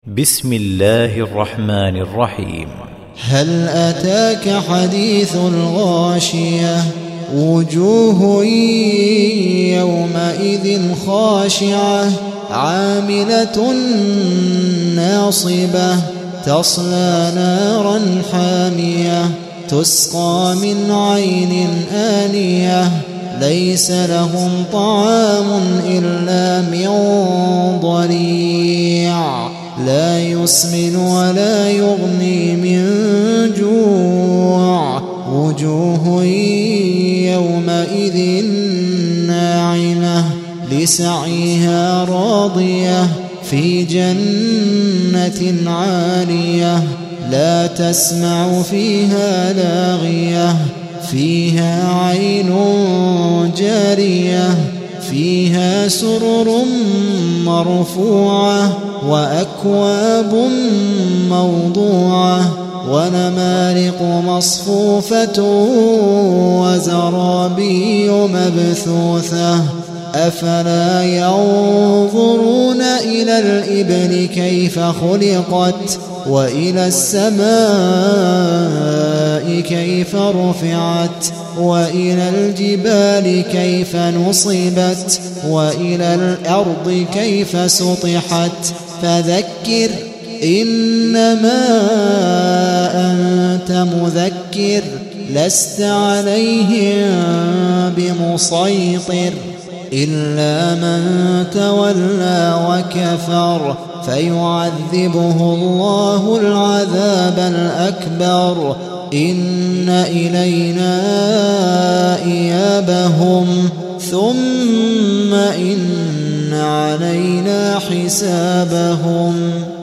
بسم الله الرحمن الرحيم. هل أتاك حديث الغاشية وجوه يومئذ خاشعة عاملة ناصبة تصلى نارا حامية تسقى من عين آنية ليس لهم طعام إلا من ضريع لا يسمن ولا يغني من جوع وجوه يومئذ ناعمة لسعيها راضية في جنة عالية لا تسمع فيها لاغية فيها عين جارية فيها سرر مرفوعة وأكواب موضوعة ونمارق مصفوفة وزرابي مبثوثة أفلا ينظرون إلى الإبل كيف خلقت وإلى السماء كيف رفعت وإلى الجبال كيف نصبت وإلى الأرض كيف سطحت فذكر إنما أنت مذكر لست عليهم بمسيطر إلا من تولى وكفر فيعذبه الله العذاب الأكبر إن إلينا إيابهم ثم إن علينا حسابهم.